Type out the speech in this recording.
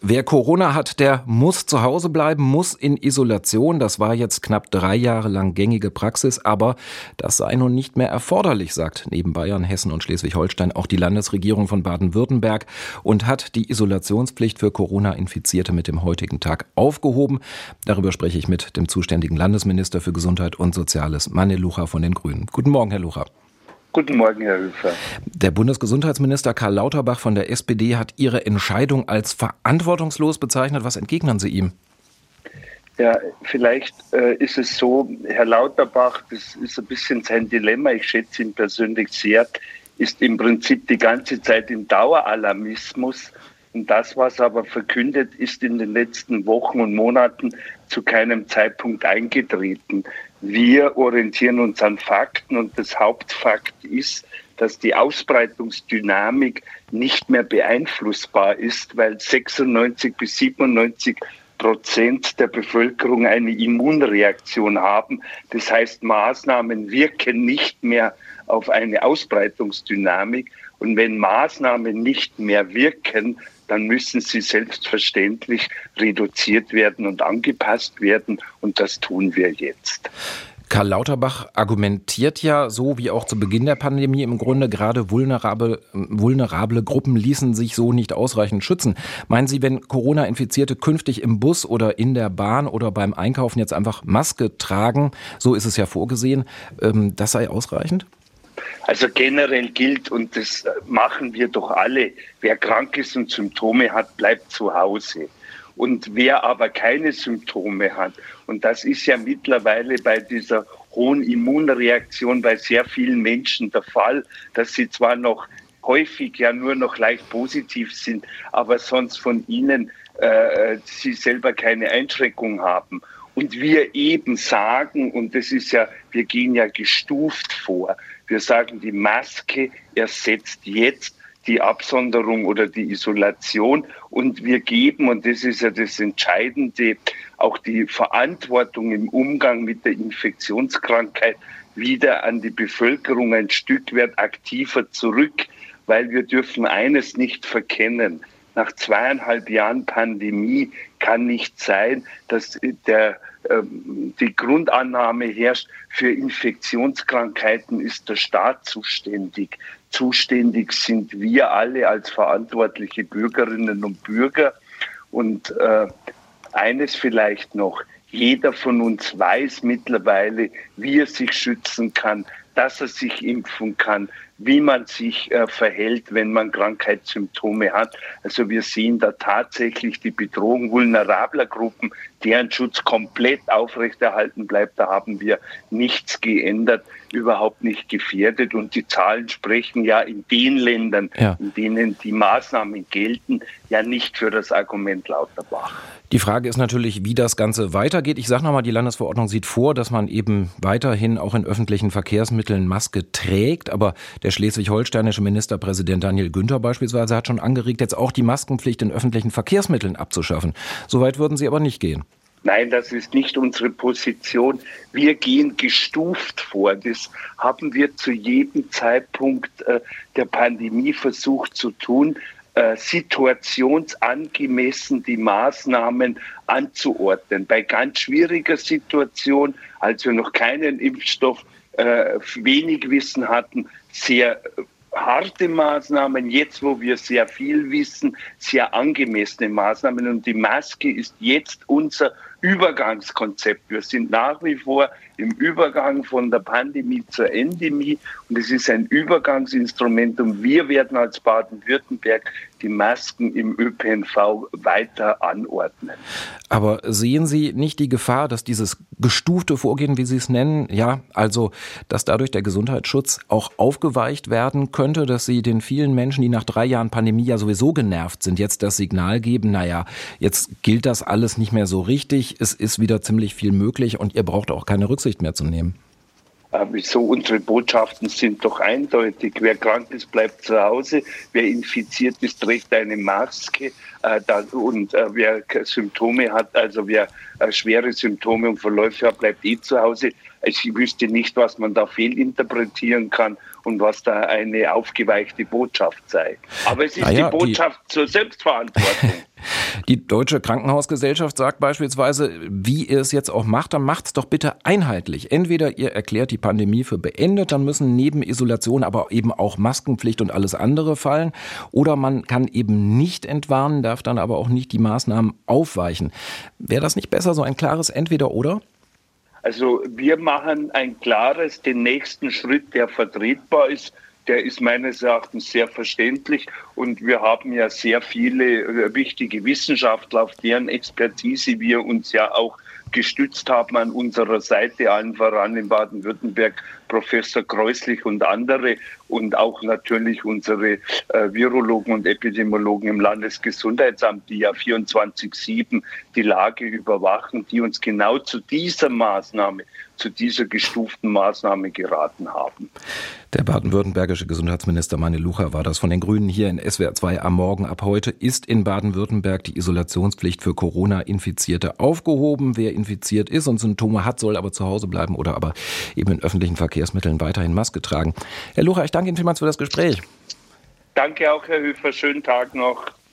Wer Corona hat, der muss zu Hause bleiben, muss in Isolation. Das war jetzt knapp 3 Jahre lang gängige Praxis, aber das sei nun nicht mehr erforderlich, sagt neben Bayern, Hessen und Schleswig-Holstein auch die Landesregierung von Baden-Württemberg und hat die Isolationspflicht für Corona-Infizierte mit dem heutigen Tag aufgehoben. Darüber spreche ich mit dem zuständigen Landesminister für Gesundheit und Soziales, Manne Lucha von den Grünen. Guten Morgen, Herr Lucha. Guten Morgen, Herr Höfer. Der Bundesgesundheitsminister Karl Lauterbach von der SPD hat Ihre Entscheidung als verantwortungslos bezeichnet. Was entgegnen Sie ihm? Ja, vielleicht ist es so, Herr Lauterbach, das ist ein bisschen sein Dilemma, ich schätze ihn persönlich sehr, ist im Prinzip die ganze Zeit im Daueralarmismus. Und das, was aber verkündet, ist in den letzten Wochen und Monaten zu keinem Zeitpunkt eingetreten. Wir orientieren uns an Fakten und das Hauptfakt ist, dass die Ausbreitungsdynamik nicht mehr beeinflussbar ist, weil 96 bis 97% der Bevölkerung eine Immunreaktion haben. Das heißt, Maßnahmen wirken nicht mehr auf eine Ausbreitungsdynamik. Und wenn Maßnahmen nicht mehr wirken, dann müssen sie selbstverständlich reduziert werden und angepasst werden. Und das tun wir jetzt. Karl Lauterbach argumentiert ja so wie auch zu Beginn der Pandemie im Grunde, gerade vulnerable Gruppen ließen sich so nicht ausreichend schützen. Meinen Sie, wenn Corona-Infizierte künftig im Bus oder in der Bahn oder beim Einkaufen jetzt einfach Maske tragen, so ist es ja vorgesehen, das sei ausreichend? Also generell gilt, und das machen wir doch alle, wer krank ist und Symptome hat, bleibt zu Hause. Und wer aber keine Symptome hat, und das ist ja mittlerweile bei dieser hohen Immunreaktion bei sehr vielen Menschen der Fall, dass sie zwar noch häufig ja nur noch leicht positiv sind, aber sonst von ihnen sie selber keine Einschränkung haben. Und wir eben sagen, und das ist ja, wir gehen ja gestuft vor, wir sagen, die Maske ersetzt jetzt die Absonderung oder die Isolation und wir geben, und das ist ja das Entscheidende, auch die Verantwortung im Umgang mit der Infektionskrankheit wieder an die Bevölkerung ein Stück weit aktiver zurück, weil wir dürfen eines nicht verkennen. Nach 2,5 Jahren Pandemie kann nicht sein, dass die Grundannahme herrscht, für Infektionskrankheiten ist der Staat zuständig. Zuständig sind wir alle als verantwortliche Bürgerinnen und Bürger. Und eines vielleicht noch, jeder von uns weiß mittlerweile, wie er sich schützen kann, dass er sich impfen kann, wie man sich verhält, wenn man Krankheitssymptome hat. Also wir sehen da tatsächlich die Bedrohung vulnerabler Gruppen, deren Schutz komplett aufrechterhalten bleibt. Da haben wir nichts geändert, überhaupt nicht gefährdet. Und die Zahlen sprechen ja in den Ländern, in denen die Maßnahmen gelten, ja nicht für das Argument Lauterbach. Die Frage ist natürlich, wie das Ganze weitergeht. Ich sage nochmal, die Landesverordnung sieht vor, dass man eben weiterhin auch in öffentlichen Verkehrsmitteln Maske trägt. Aber der schleswig-holsteinische Ministerpräsident Daniel Günther beispielsweise hat schon angeregt, jetzt auch die Maskenpflicht in öffentlichen Verkehrsmitteln abzuschaffen. Soweit würden Sie aber nicht gehen. Nein, das ist nicht unsere Position. Wir gehen gestuft vor. Das haben wir zu jedem Zeitpunkt der Pandemie versucht zu tun, situationsangemessen die Maßnahmen anzuordnen. Bei ganz schwieriger Situation, als wir noch keinen Impfstoff, wenig Wissen hatten, sehr harte Maßnahmen, jetzt wo wir sehr viel wissen, sehr angemessene Maßnahmen. Und die Maske ist jetzt unser Übergangskonzept. Wir sind nach wie vor im Übergang von der Pandemie zur Endemie und es ist ein Übergangsinstrument und wir werden als Baden-Württemberg die Masken im ÖPNV weiter anordnen. Aber sehen Sie nicht die Gefahr, dass dieses gestufte Vorgehen, wie Sie es nennen, also dass dadurch der Gesundheitsschutz auch aufgeweicht werden könnte, dass Sie den vielen Menschen, die nach 3 Jahren Pandemie ja sowieso genervt sind, jetzt das Signal geben, jetzt gilt das alles nicht mehr so richtig, es ist wieder ziemlich viel möglich und ihr braucht auch keine Rücksicht mehr zu nehmen? Wieso? Unsere Botschaften sind doch eindeutig. Wer krank ist, bleibt zu Hause. Wer infiziert ist, trägt eine Maske. Und wer Symptome hat, also wer schwere Symptome und Verläufe hat, bleibt zu Hause. Ich wüsste nicht, was man da fehlinterpretieren kann und was da eine aufgeweichte Botschaft sei. Aber es ist die Botschaft zur Selbstverantwortung. Die Deutsche Krankenhausgesellschaft sagt beispielsweise, wie ihr es jetzt auch macht, dann macht's doch bitte einheitlich. Entweder ihr erklärt die Pandemie für beendet, dann müssen neben Isolation aber eben auch Maskenpflicht und alles andere fallen. Oder man kann eben nicht entwarnen, darf dann aber auch nicht die Maßnahmen aufweichen. Wäre das nicht besser, so ein klares Entweder-Oder? Also wir machen ein klares, den nächsten Schritt, der vertretbar ist. Der ist meines Erachtens sehr verständlich und wir haben ja sehr viele wichtige Wissenschaftler, auf deren Expertise wir uns ja auch gestützt haben an unserer Seite, allen voran in Baden-Württemberg, Professor Kreuslich und andere und auch natürlich unsere Virologen und Epidemiologen im Landesgesundheitsamt, die ja 24/7 die Lage überwachen, die uns genau zu dieser Maßnahme, zu dieser gestuften Maßnahme geraten haben. Der baden-württembergische Gesundheitsminister Meinl Lucha war das von den Grünen hier in SWR 2 am Morgen. Ab heute ist in Baden-Württemberg die Isolationspflicht für Corona-Infizierte aufgehoben. Wer infiziert ist und Symptome hat, soll aber zu Hause bleiben oder aber eben in öffentlichen Verkehrsmitteln weiterhin Maske tragen. Herr Lucha, ich danke Ihnen vielmals für das Gespräch. Danke auch, Herr Höfer. Schönen Tag noch.